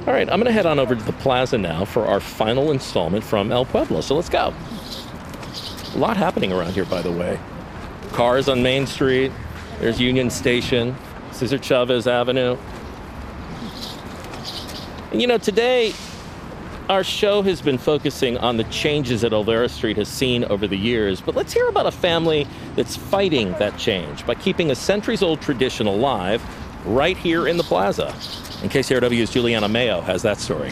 All right, I'm going to head on over to the plaza now for our final installment from El Pueblo. So let's go. A lot happening around here, by the way. Cars on Main Street. There's Union Station, Cesar Chavez Avenue. And you know, today, our show has been focusing on the changes that Olvera Street has seen over the years. But let's hear about a family that's fighting that change by keeping a centuries-old tradition alive right here in the plaza. And KCRW's Juliana Mayo has that story.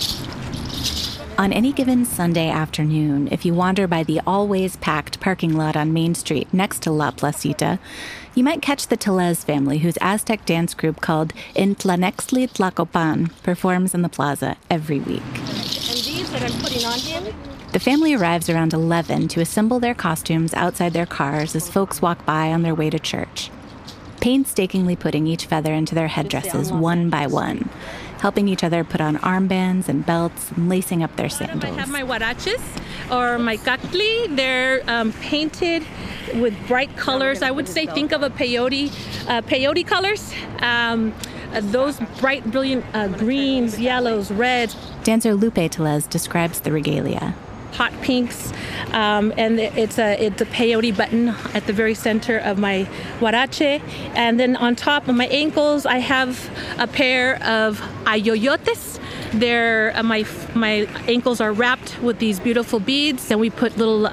On any given Sunday afternoon, if you wander by the always packed parking lot on Main Street next to La Placita, you might catch the Tellez family, whose Aztec dance group called Intlanextli Tlacopan performs in the plaza every week. And these that I'm putting on him? The family arrives around 11 to assemble their costumes outside their cars as folks walk by on their way to church, painstakingly putting each feather into their headdresses one by one, helping each other put on armbands and belts and lacing up their sandals. I have my huaraches or my cactli. They're painted with bright colors. I would say think of a peyote colors. Those bright, brilliant greens, yellows, reds. Dancer Lupe Tellez describes the regalia. Hot pinks, and it's a peyote button at the very center of my huarache. And then on top of my ankles, I have a pair of ayoyotes. They're my ankles are wrapped with these beautiful beads, and we put little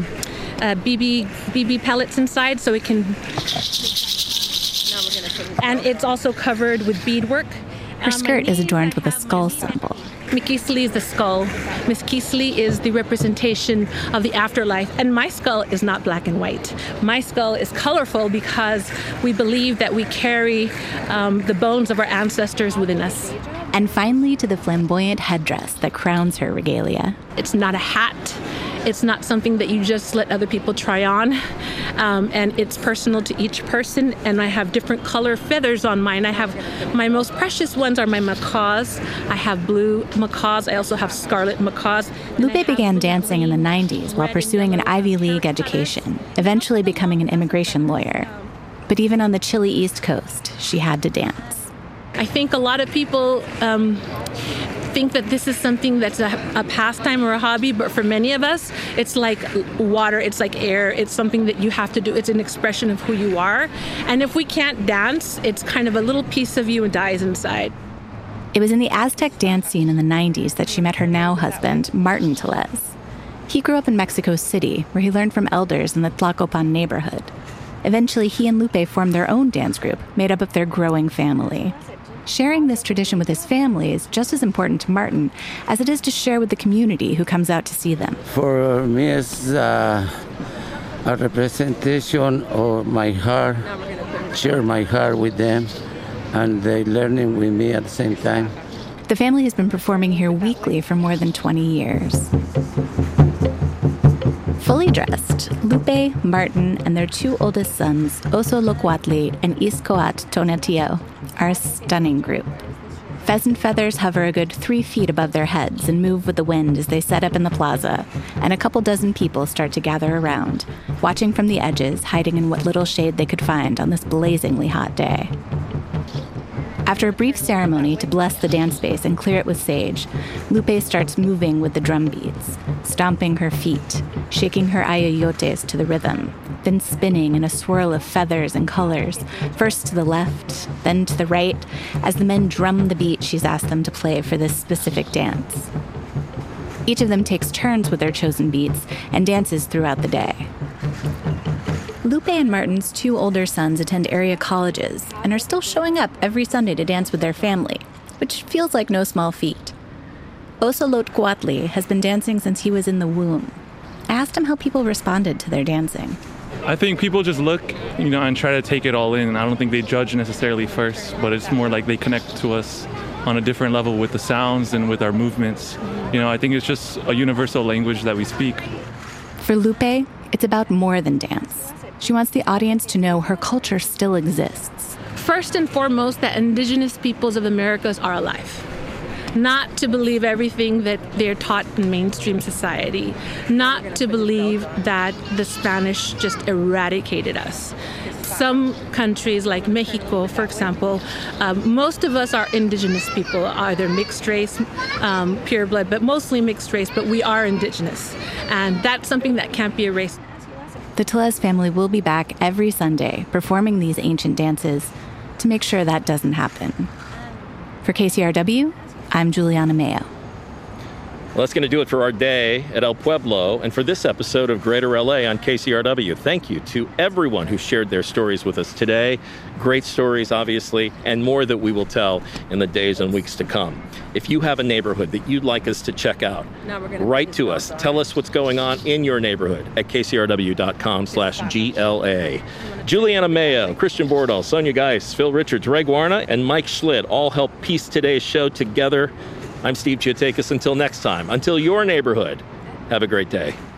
BB pellets inside so it can. And it's also covered with beadwork. Her skirt is adorned with a skull symbol. Mikisli is the skull. Miss Kisli is the representation of the afterlife. And my skull is not black and white. My skull is colorful because we believe that we carry the bones of our ancestors within us. And finally to the flamboyant headdress that crowns her regalia. It's not a hat. It's not something that you just let other people try on. And it's personal to each person. And I have different color feathers on mine. I have my most precious ones are my macaws. I have blue macaws. I also have scarlet macaws. Lupe began dancing in the 90s while pursuing an Ivy League education, eventually becoming an immigration lawyer. But even on the chilly East Coast, she had to dance. I think a lot of people think that this is something that's a pastime or a hobby, but for many of us, it's like water, it's like air, it's something that you have to do, it's an expression of who you are. And if we can't dance, it's kind of a little piece of you dies inside. It was in the Aztec dance scene in the 90s that she met her now husband, Martin Tellez. He grew up in Mexico City, where he learned from elders in the Tlacopan neighborhood. Eventually, he and Lupe formed their own dance group, made up of their growing family. Sharing this tradition with his family is just as important to Martin as it is to share with the community who comes out to see them. For me, it's a representation of my heart, share my heart with them, and they learning with me at the same time. The family has been performing here weekly for more than 20 years. Fully dressed, Lupe, Martin, and their two oldest sons, Oso Locuatli and Iscoat Tonatiuh, are a stunning group. Pheasant feathers hover a good 3 feet above their heads and move with the wind as they set up in the plaza, and a couple dozen people start to gather around, watching from the edges, hiding in what little shade they could find on this blazingly hot day. After a brief ceremony to bless the dance space and clear it with sage, Lupe starts moving with the drum beats, stomping her feet, shaking her ayoyotes to the rhythm, then spinning in a swirl of feathers and colors, first to the left, then to the right, as the men drum the beat she's asked them to play for this specific dance. Each of them takes turns with their chosen beats and dances throughout the day. Lupe and Martin's two older sons attend area colleges and are still showing up every Sunday to dance with their family, which feels like no small feat. Oso Locuatli has been dancing since he was in the womb. I asked him how people responded to their dancing. I think people just look, and try to take it all in. I don't think they judge necessarily first, but it's more like they connect to us on a different level with the sounds and with our movements. I think it's just a universal language that we speak. For Lupe, it's about more than dance. She wants the audience to know her culture still exists. First and foremost, that indigenous peoples of the Americas are alive. not to believe everything that they're taught in mainstream society, not to believe that the Spanish just eradicated us. Some countries like Mexico, for example, most of us are indigenous people, either mixed race, pure blood, but mostly mixed race, but we are indigenous. And that's something that can't be erased. The Tellez family will be back every Sunday performing these ancient dances to make sure that doesn't happen. For KCRW, I'm Juliana Mayo. Well, that's going to do it for our day at El Pueblo and for this episode of Greater LA on KCRW. Thank you to everyone who shared their stories with us today. Great stories, obviously, and more that we will tell in the days and weeks to come. If you have a neighborhood that you'd like us to check out, write to us. Tell us what's going on in your neighborhood at kcrw.com/GLA. Juliana Mayo, Christian Bordahl, Sonia Geis, Phil Richards, Ray Guarna, and Mike Schlitt all helped piece today's show together. I'm Steve Chiotakis. Until next time, until your neighborhood, have a great day.